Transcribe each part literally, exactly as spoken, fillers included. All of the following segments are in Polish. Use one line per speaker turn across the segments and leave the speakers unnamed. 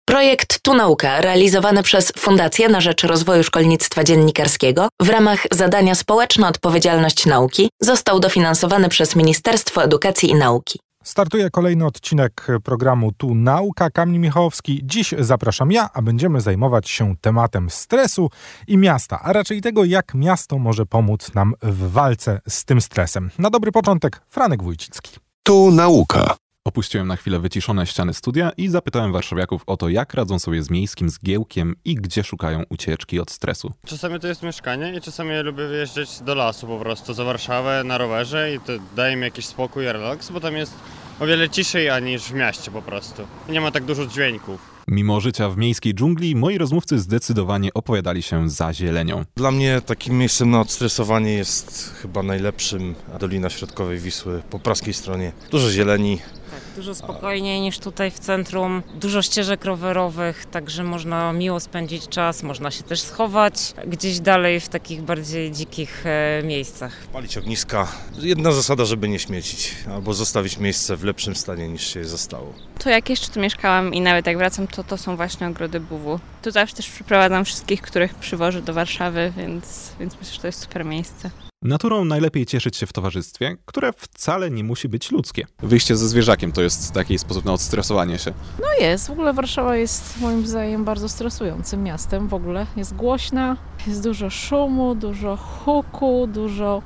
Projekt Tu Nauka, realizowany przez Fundację na rzecz Rozwoju Szkolnictwa Dziennikarskiego w ramach zadania Społeczna Odpowiedzialność Nauki, został dofinansowany przez Ministerstwo Edukacji i Nauki.
Startuje kolejny odcinek programu Tu Nauka. Kamil Michałowski. Dziś zapraszam ja, a będziemy zajmować się tematem stresu i miasta, a raczej tego, jak miasto może pomóc nam w walce z tym stresem. Na dobry początek Franek Wójcicki.
Tu Nauka.
Opuściłem na chwilę wyciszone ściany studia i zapytałem warszawiaków o to, jak radzą sobie z miejskim zgiełkiem i gdzie szukają ucieczki od stresu.
Czasami to jest mieszkanie i czasami ja lubię wyjeżdżać do lasu po prostu, za Warszawę na rowerze i to daje mi jakiś spokój i relaks, bo tam jest o wiele ciszej niż w mieście po prostu. Nie ma tak dużo dźwięków.
Mimo życia w miejskiej dżungli, moi rozmówcy zdecydowanie opowiadali się za zielenią.
Dla mnie takim miejscem na odstresowanie jest chyba najlepszym Dolina Środkowej Wisły po praskiej stronie. Dużo zieleni.
Tak, dużo spokojniej niż tutaj w centrum, dużo ścieżek rowerowych, także można miło spędzić czas, można się też schować gdzieś dalej w takich bardziej dzikich e, miejscach.
Palić ogniska. Jedna zasada, żeby nie śmiecić, albo zostawić miejsce w lepszym stanie niż się zostało.
To jak jeszcze tu mieszkałam i nawet jak wracam, to to są właśnie ogrody B W. Tu zawsze też przyprowadzam wszystkich, których przywożę do Warszawy, więc, więc myślę, że to jest super miejsce.
Naturą najlepiej cieszyć się w towarzystwie, które wcale nie musi być ludzkie.
Wyjście ze zwierzakiem to jest taki sposób na odstresowanie się.
No jest, w ogóle Warszawa jest moim zdaniem bardzo stresującym miastem w ogóle. Jest głośna, jest dużo szumu, dużo huku, dużo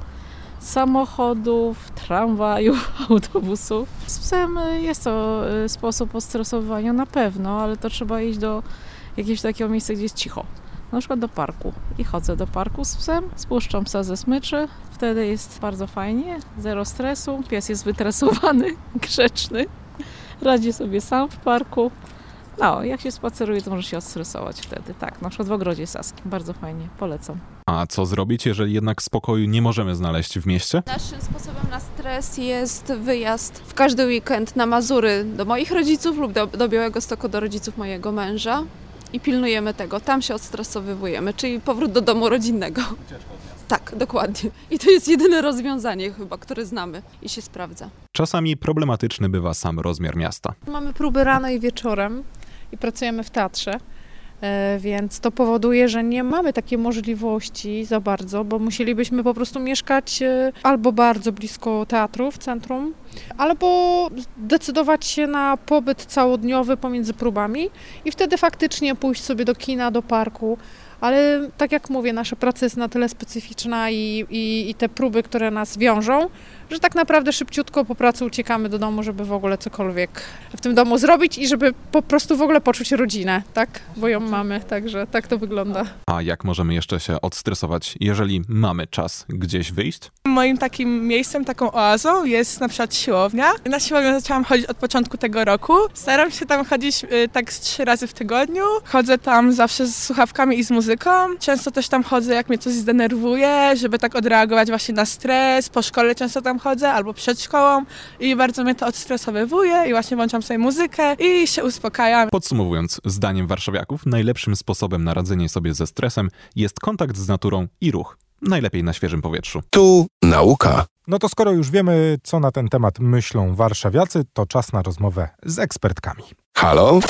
samochodów, tramwajów, autobusów. Z psem jest to sposób odstresowania na pewno, ale to trzeba iść do jakiegoś takiego miejsca, gdzie jest cicho. Na przykład do parku. I chodzę do parku z psem, spuszczam psa ze smyczy, wtedy jest bardzo fajnie, zero stresu, pies jest wytresowany, grzeczny, radzi sobie sam w parku. No, jak się spaceruje, to może się odstresować wtedy, tak, na przykład w Ogrodzie Saskim, bardzo fajnie, polecam.
A co zrobić, jeżeli jednak spokoju nie możemy znaleźć w mieście?
Naszym sposobem na stres jest wyjazd w każdy weekend na Mazury do moich rodziców lub do, do Białegostoku do rodziców mojego męża. I pilnujemy tego, tam się odstresowywujemy, czyli powrót do domu rodzinnego. Tak, dokładnie. I to jest jedyne rozwiązanie chyba, które znamy i się sprawdza.
Czasami problematyczny bywa sam rozmiar miasta.
Mamy próby rano i wieczorem i pracujemy w teatrze, więc to powoduje, że nie mamy takiej możliwości za bardzo, bo musielibyśmy po prostu mieszkać albo bardzo blisko teatru w centrum, albo decydować się na pobyt całodniowy pomiędzy próbami i wtedy faktycznie pójść sobie do kina, do parku. Ale tak jak mówię, nasza praca jest na tyle specyficzna i, i, i te próby, które nas wiążą, że tak naprawdę szybciutko po pracy uciekamy do domu, żeby w ogóle cokolwiek w tym domu zrobić i żeby po prostu w ogóle poczuć rodzinę, tak? Bo ją mamy, także tak to wygląda.
A jak możemy jeszcze się odstresować, jeżeli mamy czas gdzieś wyjść?
Moim takim miejscem, taką oazą jest na przykład siłownia. Na siłownię zaczęłam chodzić od początku tego roku. Staram się tam chodzić y, tak z trzy razy w tygodniu. Chodzę tam zawsze z słuchawkami i z muzyką. Często też tam chodzę, jak mnie coś zdenerwuje, żeby tak odreagować właśnie na stres. Po szkole często tam chodzę, albo przed szkołą i bardzo mnie to odstresowywuje i właśnie włączam sobie muzykę i się uspokajam.
Podsumowując, zdaniem warszawiaków, najlepszym sposobem na radzenie sobie ze stresem jest kontakt z naturą i ruch. Najlepiej na świeżym powietrzu.
Tu Nauka.
No to skoro już wiemy, co na ten temat myślą warszawiacy, to czas na rozmowę z ekspertkami.
Halo?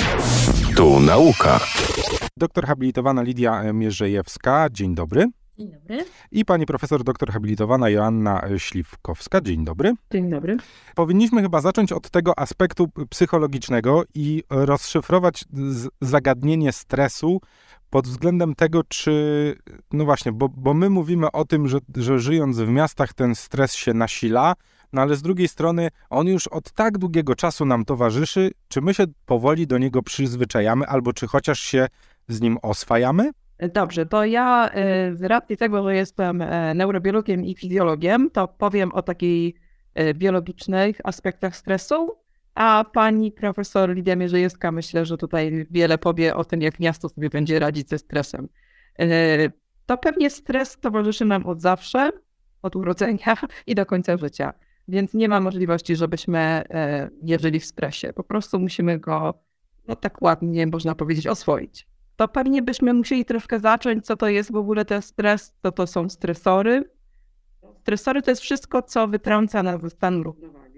Tu Nauka.
Doktor habilitowana Lidia Mierzejewska, dzień dobry.
Dzień dobry.
I pani profesor doktor habilitowana Joanna Śliwkowska, dzień dobry.
Dzień dobry.
Powinniśmy chyba zacząć od tego aspektu psychologicznego i rozszyfrować z- zagadnienie stresu pod względem tego, czy, no właśnie, bo, bo my mówimy o tym, że, że żyjąc w miastach ten stres się nasila, no ale z drugiej strony on już od tak długiego czasu nam towarzyszy, czy my się powoli do niego przyzwyczajamy, albo czy chociaż się z nim oswajamy?
Dobrze, to ja z racji tego, że jestem neurobiologiem i fizjologiem, to powiem o takich biologicznych aspektach stresu, a pani profesor Lidia Mierzejewska myślę, że tutaj wiele powie o tym, jak miasto sobie będzie radzić ze stresem. To pewnie stres towarzyszy nam od zawsze, od urodzenia i do końca życia, więc nie ma możliwości, żebyśmy nie żyli w stresie. Po prostu musimy go, no tak ładnie można powiedzieć, oswoić. To pewnie byśmy musieli troszkę zacząć, co to jest w ogóle ten stres, co to są stresory. Stresory to jest wszystko, co wytrąca nas ze stanu równowagi.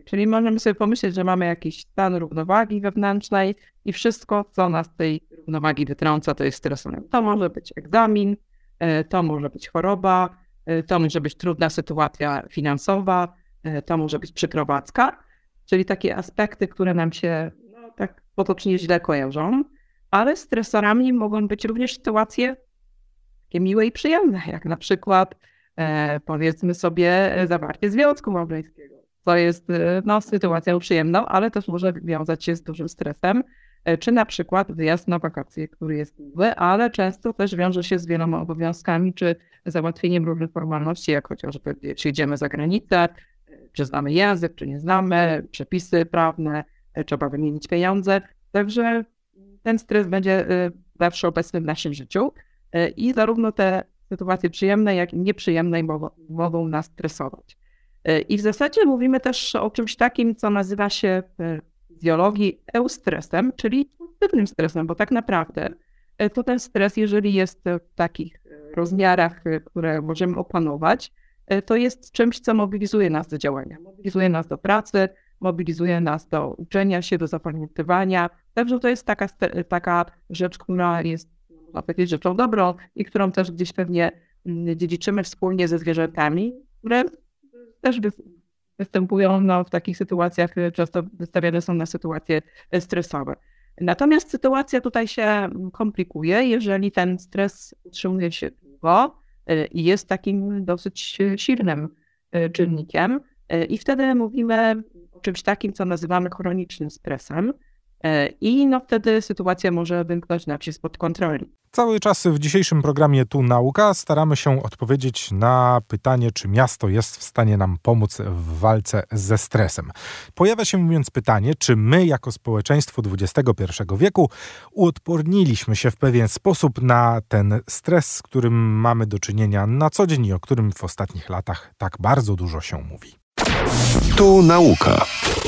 Czyli możemy sobie pomyśleć, że mamy jakiś stan równowagi wewnętrznej i wszystko, co nas z tej równowagi wytrąca, to jest stresem. To może być egzamin, to może być choroba, to może być trudna sytuacja finansowa, to może być przeprowadzka, czyli takie aspekty, które nam się no, tak potocznie źle kojarzą, ale stresorami mogą być również sytuacje takie miłe i przyjemne, jak na przykład e, powiedzmy sobie zawarcie związku małżeńskiego. To jest no, sytuacją przyjemną, ale też może wiązać się z dużym stresem, e, czy na przykład wyjazd na wakacje, który jest miły, ale często też wiąże się z wieloma obowiązkami, czy załatwieniem różnych formalności, jak chociażby czy idziemy za granicę, czy znamy język, czy nie znamy, przepisy prawne, trzeba wymienić pieniądze. Także ten stres będzie zawsze obecny w naszym życiu i zarówno te sytuacje przyjemne, jak i nieprzyjemne mogą, mogą nas stresować. I w zasadzie mówimy też o czymś takim, co nazywa się w fizjologii eustresem, czyli pozytywnym stresem, bo tak naprawdę to ten stres, jeżeli jest w takich rozmiarach, które możemy opanować, to jest czymś, co mobilizuje nas do działania. Mobilizuje nas do pracy, mobilizuje nas do uczenia się, do zapamiętywania. Także to jest taka, taka rzecz, która jest, można powiedzieć, rzeczą dobrą i którą też gdzieś pewnie dziedziczymy wspólnie ze zwierzętami, które też występują no, w takich sytuacjach, często wystawiane są na sytuacje stresowe. Natomiast sytuacja tutaj się komplikuje, jeżeli ten stres utrzymuje się długo i jest takim dosyć silnym czynnikiem i wtedy mówimy o czymś takim, co nazywamy chronicznym stresem i no wtedy sytuacja może wymknąć nam się spod kontroli.
Cały czas w dzisiejszym programie Tu Nauka staramy się odpowiedzieć na pytanie, czy miasto jest w stanie nam pomóc w walce ze stresem. Pojawia się więc pytanie, czy my jako społeczeństwo dwudziestego pierwszego wieku uodporniliśmy się w pewien sposób na ten stres, z którym mamy do czynienia na co dzień i o którym w ostatnich latach tak bardzo dużo się mówi.
Tu Nauka.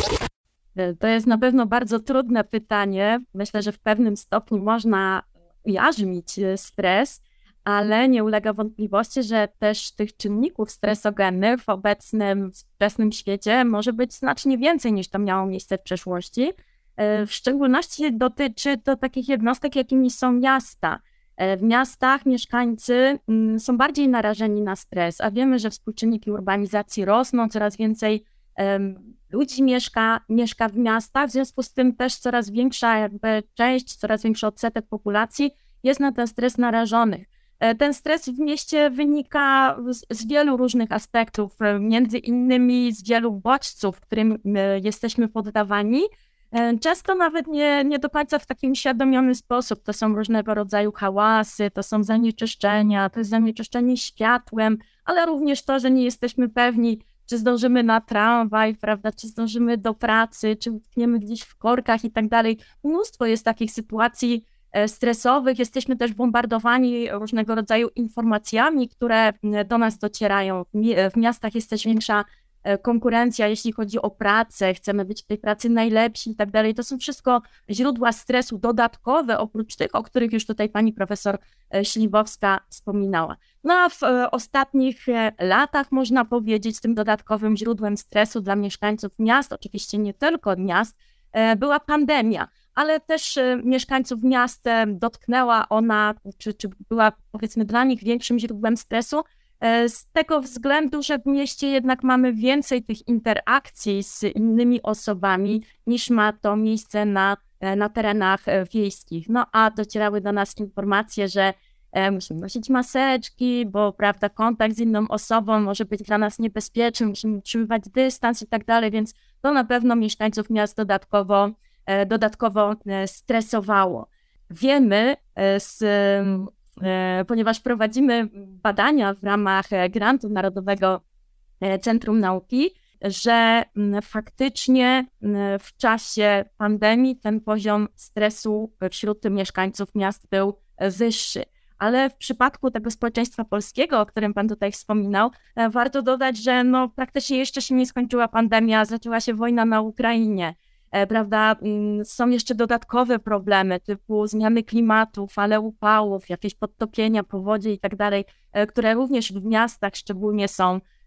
To jest na pewno bardzo trudne pytanie. Myślę, że w pewnym stopniu można ujarzmić stres, ale nie ulega wątpliwości, że też tych czynników stresogennych w obecnym współczesnym świecie może być znacznie więcej niż to miało miejsce w przeszłości. W szczególności dotyczy to takich jednostek, jakimi są miasta. W miastach mieszkańcy są bardziej narażeni na stres, a wiemy, że współczynniki urbanizacji rosną, coraz więcej um, ludzi mieszka, mieszka w miastach, w związku z tym też coraz większa jakby część, coraz większy odsetek populacji jest na ten stres narażonych. Ten stres w mieście wynika z, z wielu różnych aspektów, między innymi z wielu bodźców, którym jesteśmy poddawani, często nawet nie, nie do końca w taki uświadomiony sposób. To są różnego rodzaju hałasy, to są zanieczyszczenia, to jest zanieczyszczenie światłem, ale również to, że nie jesteśmy pewni, czy zdążymy na tramwaj, prawda, czy zdążymy do pracy, czy utkniemy gdzieś w korkach i tak dalej. Mnóstwo jest takich sytuacji stresowych. Jesteśmy też bombardowani różnego rodzaju informacjami, które do nas docierają. W miastach jest też większa konkurencja, jeśli chodzi o pracę, chcemy być w tej pracy najlepsi i tak dalej. To są wszystko źródła stresu dodatkowe, oprócz tych, o których już tutaj pani profesor Śliwowska wspominała. No a w ostatnich latach można powiedzieć, tym dodatkowym źródłem stresu dla mieszkańców miast, oczywiście nie tylko miast, była pandemia, ale też mieszkańców miast dotknęła ona, czy, czy była powiedzmy dla nich większym źródłem stresu, z tego względu, że w mieście jednak mamy więcej tych interakcji z innymi osobami niż ma to miejsce na, na terenach wiejskich. No a docierały do nas informacje, że musimy nosić maseczki, bo prawda, kontakt z inną osobą może być dla nas niebezpieczny, musimy utrzymywać dystans i tak dalej, więc to na pewno mieszkańców miast dodatkowo, dodatkowo stresowało. Wiemy z ponieważ prowadzimy badania w ramach grantu Narodowego Centrum Nauki, że faktycznie w czasie pandemii ten poziom stresu wśród mieszkańców miast był wyższy. Ale w przypadku tego społeczeństwa polskiego, o którym pan tutaj wspominał, warto dodać, że no, praktycznie jeszcze się nie skończyła pandemia, zaczęła się wojna na Ukrainie. Prawda, są jeszcze dodatkowe problemy typu zmiany klimatu, fale upałów, jakieś podtopienia, powodzie i tak dalej, które również w miastach szczególnie są,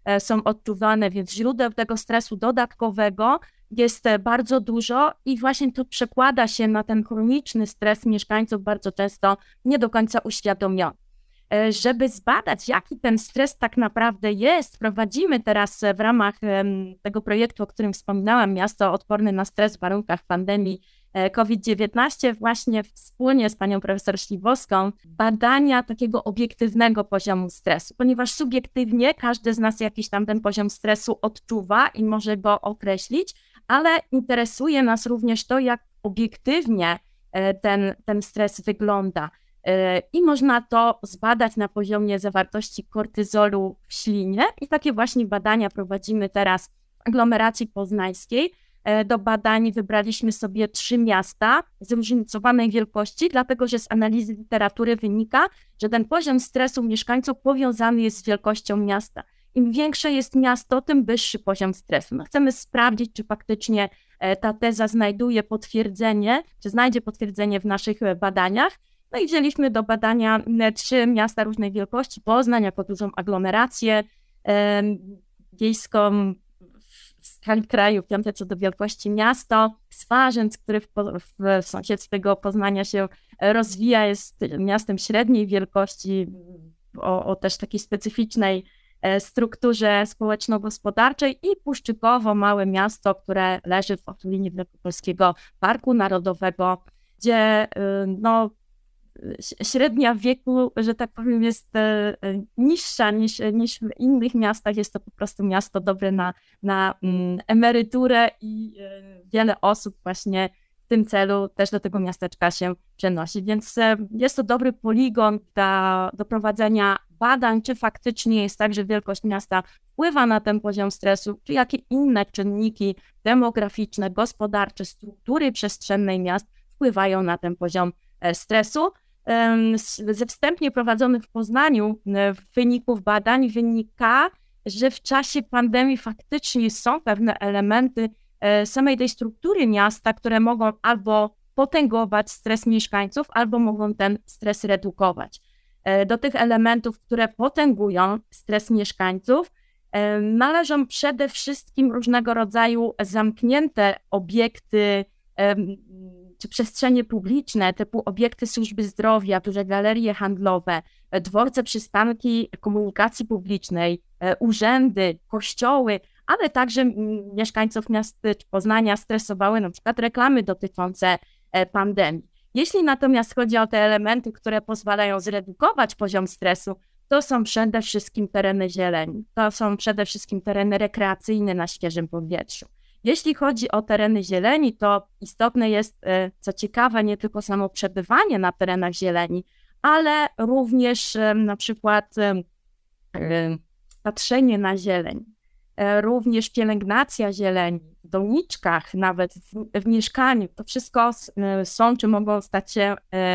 są odczuwane, więc źródeł tego stresu dodatkowego jest bardzo dużo i właśnie to przekłada się na ten chroniczny stres mieszkańców bardzo często nie do końca uświadomiony. Żeby zbadać, jaki ten stres tak naprawdę jest, prowadzimy teraz w ramach tego projektu, o którym wspominałam, Miasto odporne na stres w warunkach pandemii kowid dziewiętnaście, właśnie wspólnie z panią profesor Śliwowską, badania takiego obiektywnego poziomu stresu, ponieważ subiektywnie każdy z nas jakiś tam ten poziom stresu odczuwa i może go określić, ale interesuje nas również to, jak obiektywnie ten, ten stres wygląda. I można to zbadać na poziomie zawartości kortyzolu w ślinie i takie właśnie badania prowadzimy teraz w aglomeracji poznańskiej. Do badań wybraliśmy sobie trzy miasta zróżnicowanej wielkości, dlatego że z analizy literatury wynika, że ten poziom stresu mieszkańców powiązany jest z wielkością miasta. Im większe jest miasto, tym wyższy poziom stresu. No, chcemy sprawdzić, czy faktycznie ta teza znajduje potwierdzenie, czy znajdzie potwierdzenie w naszych badaniach. No i wzięliśmy do badania trzy miasta różnej wielkości, Poznań jako dużą aglomerację e, wiejską w skali kraju, piąte co do wielkości miasto, Swarzędz, który w, w sąsiedztwie tego Poznania się rozwija, jest miastem średniej wielkości o, o też takiej specyficznej strukturze społeczno-gospodarczej i Puszczykowo, małe miasto, które leży w otulinie Wielkopolskiego Parku Narodowego, gdzie no, średnia wieku, że tak powiem, jest niższa niż, niż w innych miastach. Jest to po prostu miasto dobre na, na emeryturę i wiele osób właśnie w tym celu też do tego miasteczka się przenosi. Więc jest to dobry poligon dla, do prowadzenia badań, czy faktycznie jest tak, że wielkość miasta wpływa na ten poziom stresu, czy jakie inne czynniki demograficzne, gospodarcze, struktury przestrzennej miast wpływają na ten poziom stresu. Ze wstępnie prowadzonych w Poznaniu wyników badań wynika, że w czasie pandemii faktycznie są pewne elementy samej tej struktury miasta, które mogą albo potęgować stres mieszkańców, albo mogą ten stres redukować. Do tych elementów, które potęgują stres mieszkańców, należą przede wszystkim różnego rodzaju zamknięte obiekty czy przestrzenie publiczne, typu obiekty służby zdrowia, duże galerie handlowe, dworce, przystanki komunikacji publicznej, urzędy, kościoły, ale także mieszkańców miast Poznania stresowały na przykład reklamy dotyczące pandemii. Jeśli natomiast chodzi o te elementy, które pozwalają zredukować poziom stresu, to są przede wszystkim tereny zieleni, to są przede wszystkim tereny rekreacyjne na świeżym powietrzu. Jeśli chodzi o tereny zieleni, to istotne jest, co ciekawe, nie tylko samo przebywanie na terenach zieleni, ale również na przykład patrzenie na zieleń, również pielęgnacja zieleni w doniczkach, nawet w, w mieszkaniu. To wszystko są, czy mogą stać się,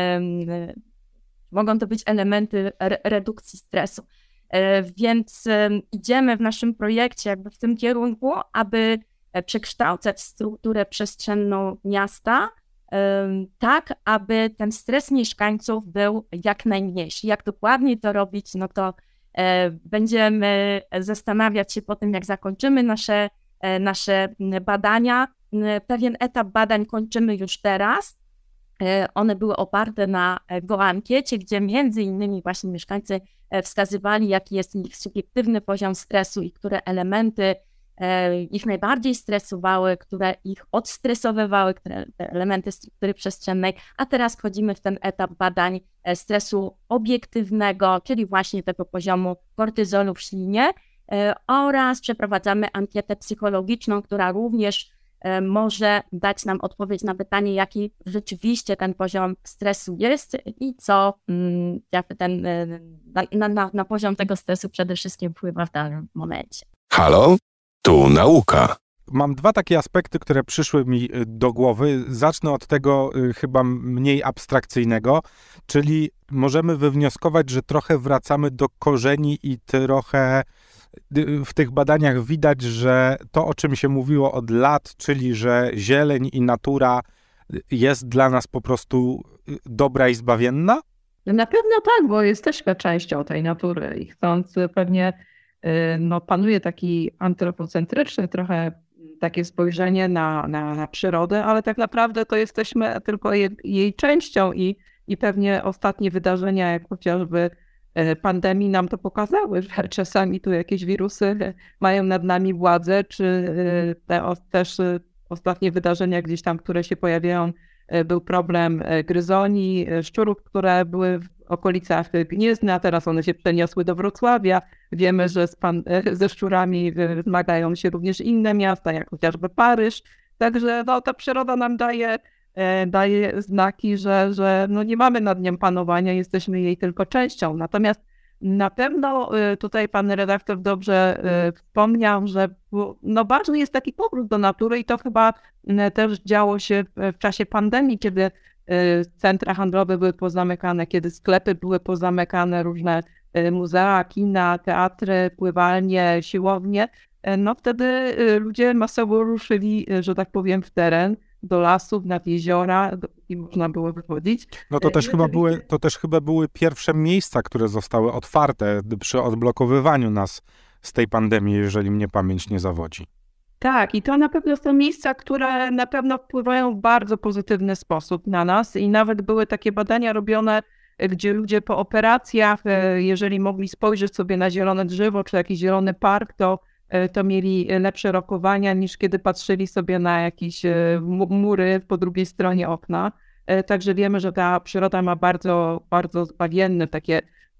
mogą to być elementy re- redukcji stresu. Więc idziemy w naszym projekcie jakby w tym kierunku, aby przekształcać strukturę przestrzenną miasta tak, aby ten stres mieszkańców był jak najmniejszy. Jak dokładnie to robić, no to będziemy zastanawiać się po tym, jak zakończymy nasze, nasze badania. Pewien etap badań kończymy już teraz. One były oparte na GoAnkiecie, gdzie między innymi właśnie mieszkańcy wskazywali, jaki jest ich subiektywny poziom stresu i które elementy ich najbardziej stresowały, które ich odstresowywały, które te elementy struktury przestrzennej, a teraz wchodzimy w ten etap badań stresu obiektywnego, czyli właśnie tego poziomu kortyzolu w ślinie oraz przeprowadzamy ankietę psychologiczną, która również może dać nam odpowiedź na pytanie, jaki rzeczywiście ten poziom stresu jest i co jakby ten, na, na, na poziom tego stresu przede wszystkim wpływa w danym momencie.
Halo? Tu nauka.
Mam dwa takie aspekty, które przyszły mi do głowy. Zacznę od tego chyba mniej abstrakcyjnego, czyli możemy wywnioskować, że trochę wracamy do korzeni i trochę w tych badaniach widać, że to, o czym się mówiło od lat, czyli że zieleń i natura jest dla nas po prostu dobra i zbawienna?
Na pewno tak, bo jesteśmy częścią tej natury i chcąc pewnie no, panuje taki antropocentryczny trochę takie spojrzenie na, na, na przyrodę, ale tak naprawdę to jesteśmy tylko jej, jej częścią i, i pewnie ostatnie wydarzenia, jak chociażby pandemii nam to pokazały, że czasami tu jakieś wirusy mają nad nami władzę, czy te też ostatnie wydarzenia gdzieś tam, które się pojawiają, był problem gryzoni, szczurów, które były w okolicach Gniezna, teraz one się przeniosły do Wrocławia. Wiemy, że z pan, ze szczurami zmagają się również inne miasta, jak chociażby Paryż. Także no, ta przyroda nam daje, daje znaki, że, że no, nie mamy nad nią panowania, jesteśmy jej tylko częścią. Natomiast na pewno tutaj pan redaktor dobrze wspomniał, że no ważny jest taki powrót do natury i to chyba też działo się w czasie pandemii, kiedy centra handlowe były pozamykane, kiedy sklepy były pozamykane, różne muzea, kina, teatry, pływalnie, siłownie. No wtedy ludzie masowo ruszyli, że tak powiem, w teren, do lasów, nad jeziora i można było wychodzić.
No to też, chyba były, to też chyba były pierwsze miejsca, które zostały otwarte przy odblokowywaniu nas z tej pandemii, jeżeli mnie pamięć nie zawodzi.
Tak, i to na pewno są miejsca, które na pewno wpływają w bardzo pozytywny sposób na nas i nawet były takie badania robione, gdzie ludzie po operacjach, jeżeli mogli spojrzeć sobie na zielone drzewo czy jakiś zielony park, to to mieli lepsze rokowania niż kiedy patrzyli sobie na jakieś mury po drugiej stronie okna. Także wiemy, że ta przyroda ma bardzo, bardzo zbawienne takie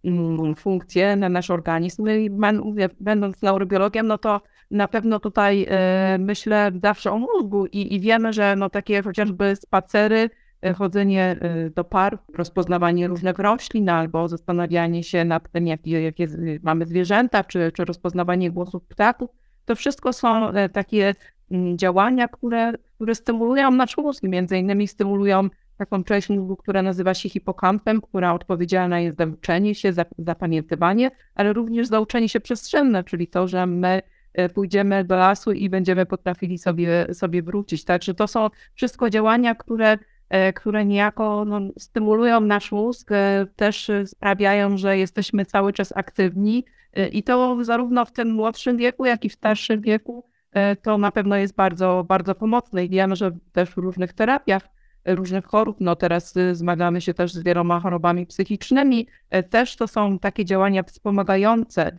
funkcje na nasz organizm. I będąc neurobiologiem, no to na pewno tutaj myślę zawsze o mózgu i, i wiemy, że no takie chociażby spacery, chodzenie do parku, rozpoznawanie różnych roślin albo zastanawianie się nad tym, jakie, jakie mamy zwierzęta, czy, czy rozpoznawanie głosów ptaków, to wszystko są takie działania, które, które stymulują nasz mózg, między innymi stymulują taką część mózgu, która nazywa się hipokampem, która odpowiedzialna jest za uczenie się, za zapamiętywanie, ale również za uczenie się przestrzenne, czyli to, że my pójdziemy do lasu i będziemy potrafili sobie, sobie wrócić. Także to są wszystko działania, które które niejako no, stymulują nasz mózg, też sprawiają, że jesteśmy cały czas aktywni i to zarówno w tym młodszym wieku, jak i w starszym wieku to na pewno jest bardzo, bardzo pomocne i wiemy, że też w różnych terapiach, różnych chorób, no teraz zmagamy się też z wieloma chorobami psychicznymi, też to są takie działania wspomagające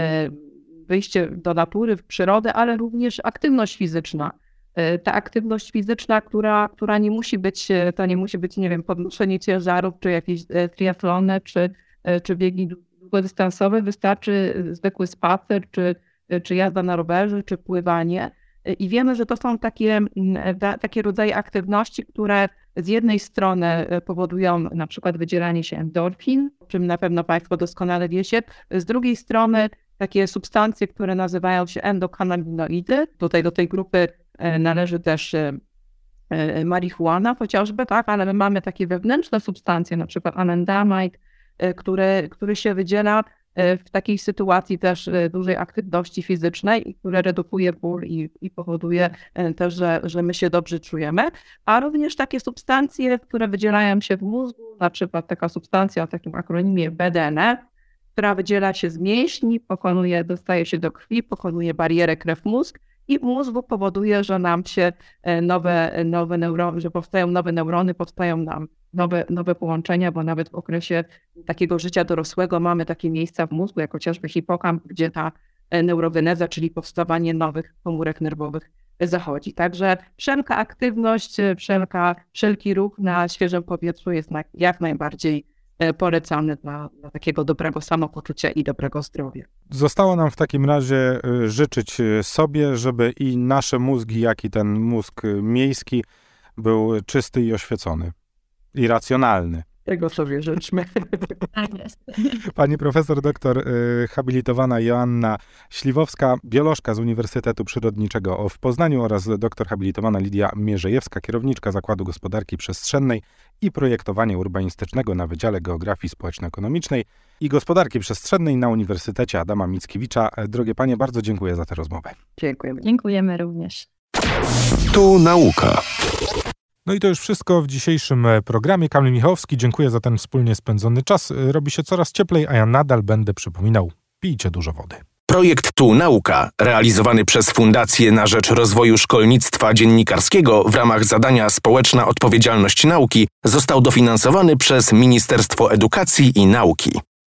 wyjście do natury, w przyrodę, ale również aktywność fizyczna. Ta aktywność fizyczna, która, która nie musi być, to nie musi być, nie wiem, podnoszenie ciężarów, czy jakieś triathlony, czy, czy biegi długodystansowe, wystarczy zwykły spacer, czy, czy jazda na rowerze, czy pływanie. I wiemy, że to są takie, takie rodzaje aktywności, które z jednej strony powodują na przykład wydzielanie się endorfin, o czym na pewno Państwo doskonale wiecie, z drugiej strony takie substancje, które nazywają się endokannabinoidy. Tutaj do tej grupy należy też marihuana chociażby, tak, ale my mamy takie wewnętrzne substancje, na przykład anandamide, który, który się wydziela w takiej sytuacji też dużej aktywności fizycznej i które redukuje ból i, i powoduje też, że, że my się dobrze czujemy, a również takie substancje, które wydzielają się w mózgu, na przykład taka substancja o takim akronimie B D N E, która wydziela się z mięśni, pokonuje, dostaje się do krwi, pokonuje barierę krew-mózg i w mózgu powoduje, że nam się nowe, nowe neurony, że powstają nowe neurony, powstają nam nowe, nowe połączenia, bo nawet w okresie takiego życia dorosłego mamy takie miejsca w mózgu, jak chociażby hipokamp, gdzie ta neurogeneza, czyli powstawanie nowych komórek nerwowych zachodzi. Także wszelka aktywność, wszelka, wszelki ruch na świeżym powietrzu jest jak najbardziej polecany dla, dla takiego dobrego samopoczucia i dobrego zdrowia.
Zostało nam w takim razie życzyć sobie, żeby i nasze mózgi, jak i ten mózg miejski był czysty i oświecony. I racjonalny.
Tego sobie życzmy.
Tak jest.
Pani profesor doktor y, habilitowana Joanna Śliwowska, biolożka z Uniwersytetu Przyrodniczego w Poznaniu oraz doktor habilitowana Lidia Mierzejewska, kierowniczka Zakładu Gospodarki Przestrzennej i Projektowania Urbanistycznego na Wydziale Geografii Społeczno-Ekonomicznej i Gospodarki Przestrzennej na Uniwersytecie Adama Mickiewicza. Drogie panie, bardzo dziękuję za tę rozmowę.
Dziękujemy.
Dziękujemy również.
Tu nauka.
No i to już wszystko w dzisiejszym programie. Kamil Michałowski, dziękuję za ten wspólnie spędzony czas. Robi się coraz cieplej, a ja nadal będę przypominał, pijcie dużo wody.
Projekt Tu Nauka, realizowany przez Fundację na rzecz Rozwoju Szkolnictwa Dziennikarskiego w ramach zadania Społeczna Odpowiedzialność Nauki, został dofinansowany przez Ministerstwo Edukacji i Nauki.